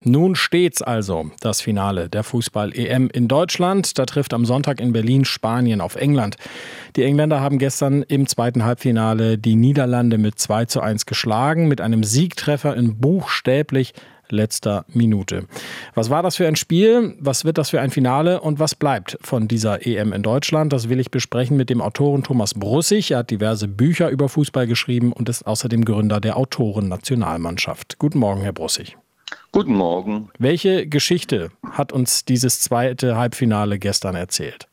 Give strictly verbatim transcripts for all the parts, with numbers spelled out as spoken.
Nun steht's also, das Finale der Fußball-E M in Deutschland. Da trifft am Sonntag in Berlin Spanien auf England. Die Engländer haben gestern im zweiten Halbfinale die Niederlande mit zwei zu eins geschlagen, mit einem Siegtreffer in buchstäblich letzter Minute. Was war das für ein Spiel? Was wird das für ein Finale? Und was bleibt von dieser E M in Deutschland? Das will ich besprechen mit dem Autoren Thomas Brussig. Er hat diverse Bücher über Fußball geschrieben und ist außerdem Gründer der Autoren-Nationalmannschaft. Guten Morgen, Herr Brussig. Guten Morgen. Welche Geschichte hat uns dieses zweite Halbfinale gestern erzählt?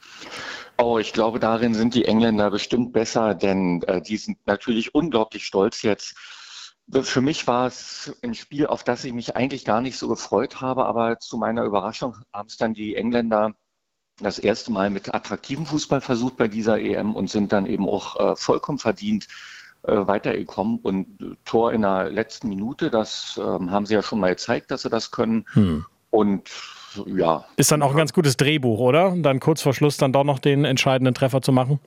Oh, ich glaube, darin sind die Engländer bestimmt besser, denn äh, die sind natürlich unglaublich stolz jetzt. Für mich war es ein Spiel, auf das ich mich eigentlich gar nicht so gefreut habe, aber zu meiner Überraschung haben es dann die Engländer das erste Mal mit attraktivem Fußball versucht bei dieser E M und sind dann eben auch äh, vollkommen verdient äh, weitergekommen. Und äh, Tor in der letzten Minute, das äh, haben sie ja schon mal gezeigt, dass sie das können. Hm. Und ja. Ist dann auch ein ganz gutes Drehbuch, oder? Dann kurz vor Schluss dann doch noch den entscheidenden Treffer zu machen?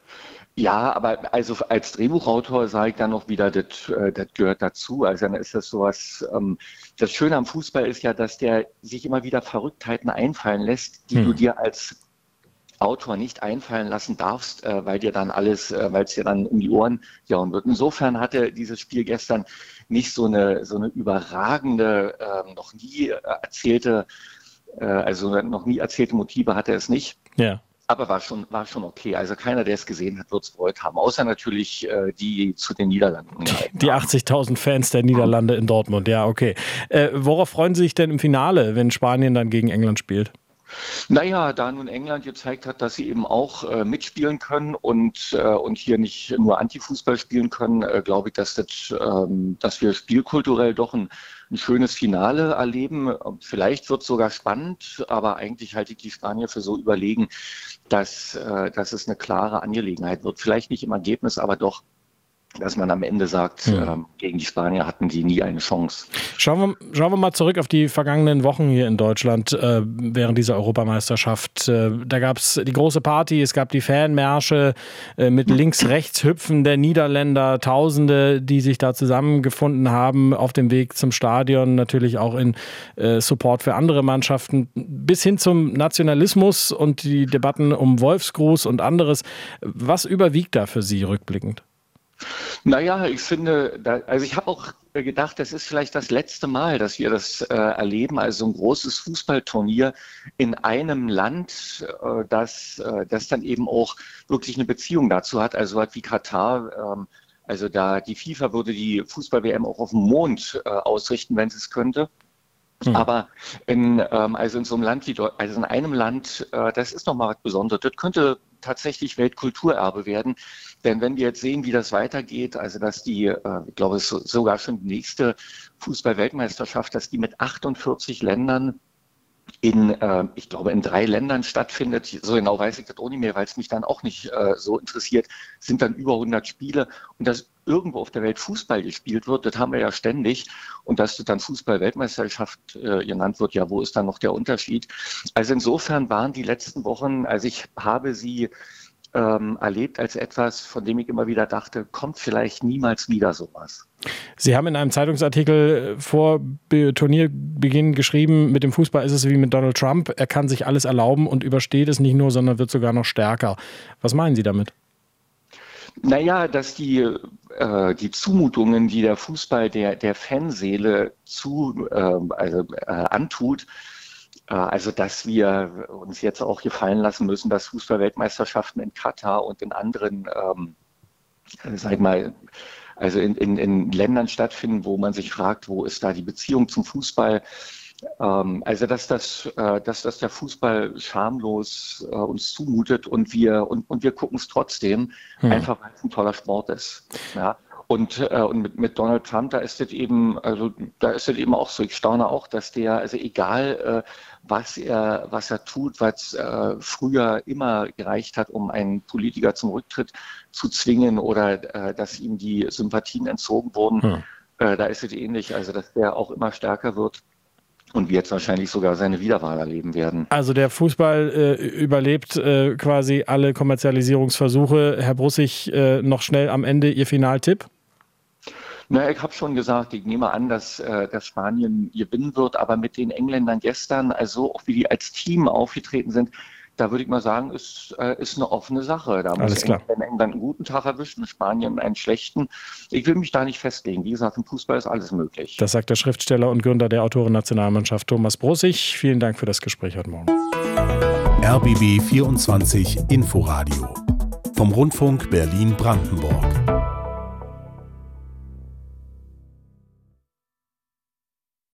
Ja, aber also als Drehbuchautor sage ich dann noch wieder, das, äh, das gehört dazu. Also dann ist das sowas, ähm, das Schöne am Fußball ist ja, dass der sich immer wieder Verrücktheiten einfallen lässt, die hm. du dir als Autor nicht einfallen lassen darfst, äh, weil dir dann alles, äh, weil es dir dann um die Ohren jauen wird. Insofern hatte dieses Spiel gestern nicht so eine, so eine überragende, äh, noch nie erzählte, äh, also noch nie erzählte Motive hatte es nicht. Ja. Aber war schon, war schon okay. Also keiner, der es gesehen hat, wird es bereut haben. Außer natürlich äh, die, die zu den Niederlanden gehalten Die achtzigtausend Fans der Niederlande in Dortmund, ja, okay. Äh, worauf freuen Sie sich denn im Finale, wenn Spanien dann gegen England spielt? Naja, da nun England gezeigt hat, dass sie eben auch äh, mitspielen können und, äh, und hier nicht nur Antifußball spielen können, äh, glaube ich, dass, das, ähm, dass wir spielkulturell doch ein, ein schönes Finale erleben. Vielleicht wird es sogar spannend, aber eigentlich halte ich die Spanier für so überlegen, dass, äh, dass es eine klare Angelegenheit wird. Vielleicht nicht im Ergebnis, aber doch, dass man am Ende sagt, hm. ähm, gegen die Spanier hatten die nie eine Chance. Schauen wir, schauen wir mal zurück auf die vergangenen Wochen hier in Deutschland äh, während dieser Europameisterschaft. Äh, da gab es die große Party, es gab die Fanmärsche äh, mit Links-Rechts-Hüpfen der Niederländer, Tausende, die sich da zusammengefunden haben auf dem Weg zum Stadion, natürlich auch in äh, Support für andere Mannschaften, bis hin zum Nationalismus und die Debatten um Wolfsgruß und anderes. Was überwiegt da für Sie rückblickend? Naja, ich finde, da, also ich habe auch gedacht, das ist vielleicht das letzte Mal, dass wir das äh, erleben, also ein großes Fußballturnier in einem Land, äh, das, äh, das dann eben auch wirklich eine Beziehung dazu hat, also halt wie Katar. Ähm, also da die FIFA würde die Fußball-W M auch auf dem Mond äh, ausrichten, wenn sie es könnte. Mhm. Aber in, ähm, also in so einem Land wie Deu- also in einem Land, äh, das ist nochmal was Besonderes. Das könnte tatsächlich Weltkulturerbe werden. Denn wenn wir jetzt sehen, wie das weitergeht, also dass die, äh, ich glaube, es ist sogar schon die nächste Fußball-Weltmeisterschaft, dass die mit achtundvierzig Ländern in, äh, ich glaube, in drei Ländern stattfindet. So genau weiß ich das auch nicht mehr, weil es mich dann auch nicht äh, so interessiert. Es sind dann über hundert Spiele und dass irgendwo auf der Welt Fußball gespielt wird, das haben wir ja ständig. Und dass das dann Fußball-Weltmeisterschaft äh, genannt wird, ja, wo ist dann noch der Unterschied? Also insofern waren die letzten Wochen, also ich habe sie ähm, erlebt als etwas, von dem ich immer wieder dachte, kommt vielleicht niemals wieder sowas. Sie haben in einem Zeitungsartikel vor Turnierbeginn geschrieben, mit dem Fußball ist es wie mit Donald Trump. Er kann sich alles erlauben und übersteht es nicht nur, sondern wird sogar noch stärker. Was meinen Sie damit? Naja, dass die, äh, die Zumutungen, die der Fußball der, der Fanseele zu, äh, also, äh, antut, äh, also dass wir uns jetzt auch gefallen lassen müssen, dass Fußball-Weltmeisterschaften in Katar und in anderen, ähm, sag ich mal, also in, in, in Ländern stattfinden, wo man sich fragt, wo ist da die Beziehung zum Fußball? Ähm, also dass das, äh, dass das der Fußball schamlos äh, uns zumutet und wir und, und wir gucken es trotzdem, hm. einfach weil es ein toller Sport ist. Ja? Und, äh, und mit, mit Donald Trump, da ist es eben, also da ist es eben auch so. Ich staune auch, dass der, also egal äh, was er, was er tut, was äh, früher immer gereicht hat, um einen Politiker zum Rücktritt zu zwingen oder äh, dass ihm die Sympathien entzogen wurden, hm. äh, da ist es ähnlich. Also dass der auch immer stärker wird. Und wir jetzt wahrscheinlich sogar seine Wiederwahl erleben werden. Also der Fußball äh, überlebt äh, quasi alle Kommerzialisierungsversuche. Herr Brussig, äh, noch schnell am Ende Ihr Finaltipp? Na, ich habe schon gesagt, ich nehme an, dass, äh, dass Spanien gewinnen wird, aber mit den Engländern gestern, also auch wie die als Team aufgetreten sind, da würde ich mal sagen, ist, äh, ist eine offene Sache. Da muss England, England einen guten Tag erwischen, Spanien einen schlechten. Ich will mich da nicht festlegen. Wie gesagt, im Fußball ist alles möglich. Das sagt der Schriftsteller und Gründer der Autoren-Nationalmannschaft Thomas Broßig. Vielen Dank für das Gespräch heute Morgen. R B B vierundzwanzig Inforadio vom Rundfunk Berlin-Brandenburg.